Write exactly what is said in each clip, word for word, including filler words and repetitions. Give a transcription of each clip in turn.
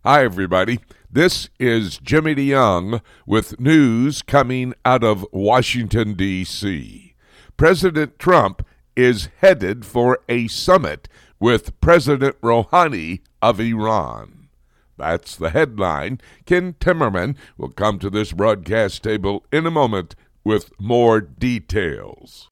Hi, everybody. This is Jimmy DeYoung with news coming out of Washington, D C President Trump is headed for a summit with President Rouhani of Iran. That's the headline. Ken Timmerman will come to this broadcast table in a moment with more details.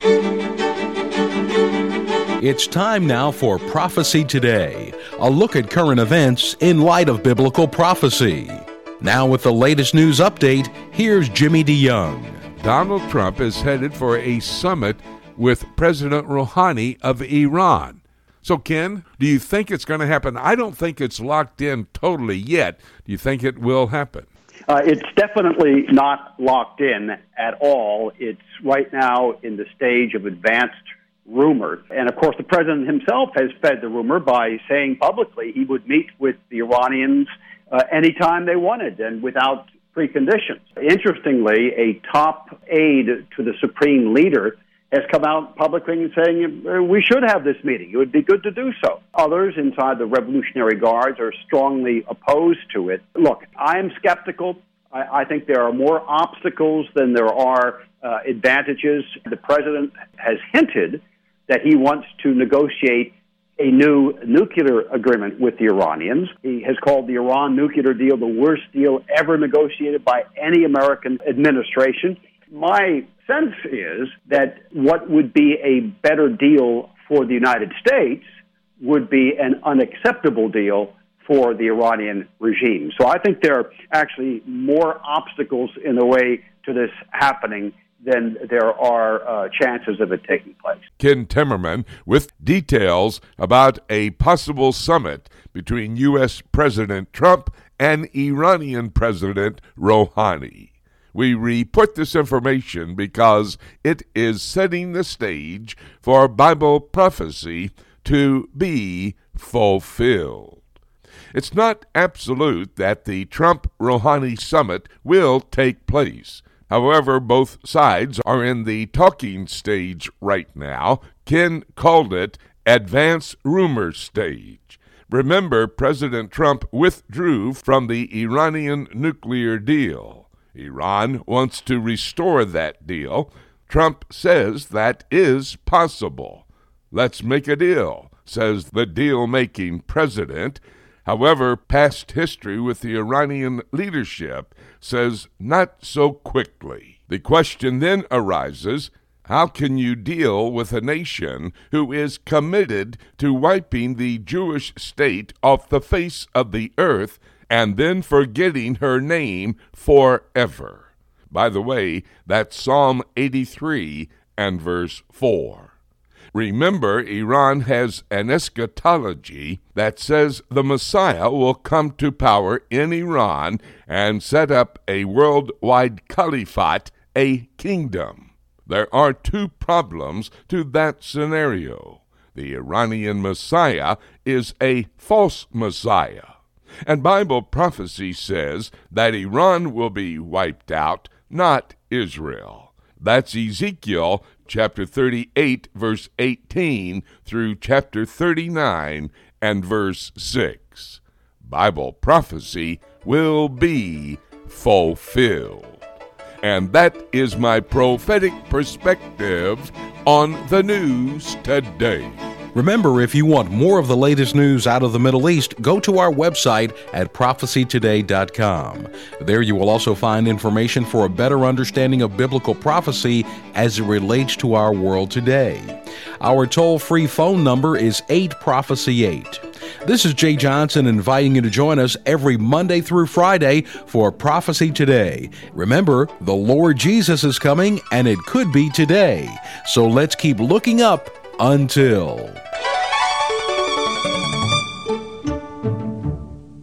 It's time now for Prophecy Today, a look at current events in light of biblical prophecy. Now with the latest news update, here's Jimmy DeYoung. Donald Trump is headed for a summit with President Rouhani of Iran. So, Ken, do you think it's going to happen? I don't think it's locked in totally yet. Do you think it will happen? Uh, it's definitely not locked in at all. It's right now in the stage of advanced rumor. And, of course, the president himself has fed the rumor by saying publicly he would meet with the Iranians uh, anytime they wanted and without preconditions. Interestingly, a top aide to the supreme leader has come out publicly and saying we should have this meeting. It would be good to do so. Others inside the Revolutionary Guards are strongly opposed to it. Look, I am skeptical. I, I think there are more obstacles than there are uh, advantages. The president has hinted that he wants to negotiate a new nuclear agreement with the Iranians. He has called the Iran nuclear deal the worst deal ever negotiated by any American administration. My sense is that what would be a better deal for the United States would be an unacceptable deal for the Iranian regime. So I think there are actually more obstacles in the way to this happening than there are uh, chances of it taking place. Ken Timmerman with details about a possible summit between U S. President Trump and Iranian President Rouhani. We report this information because it is setting the stage for Bible prophecy to be fulfilled. It's not absolute that the Trump-Rouhani summit will take place. However, both sides are in the talking stage right now. Ken called it advanced rumor stage. Remember, President Trump withdrew from the Iranian nuclear deal. Iran wants to restore that deal. Trump says that is possible. Let's make a deal, says the deal-making president. However, past history with the Iranian leadership says not so quickly. The question then arises, how can you deal with a nation who is committed to wiping the Jewish state off the face of the earth and then forgetting her name forever? By the way, that's Psalm eighty-three and verse four. Remember, Iran has an eschatology that says the Messiah will come to power in Iran and set up a worldwide caliphate, a kingdom. There are two problems to that scenario. The Iranian Messiah is a false Messiah. And Bible prophecy says that Iran will be wiped out, not Israel. That's Ezekiel chapter thirty-eight, verse eighteen through chapter thirty-nine and verse six. Bible prophecy will be fulfilled. And that is my prophetic perspective on the news today. Remember, if you want more of the latest news out of the Middle East, go to our website at prophecy today dot com. There you will also find information for a better understanding of biblical prophecy as it relates to our world today. Our toll-free phone number is eight prophecy eight. This is Jay Johnson inviting you to join us every Monday through Friday for Prophecy Today. Remember, the Lord Jesus is coming, and it could be today. So let's keep looking up until...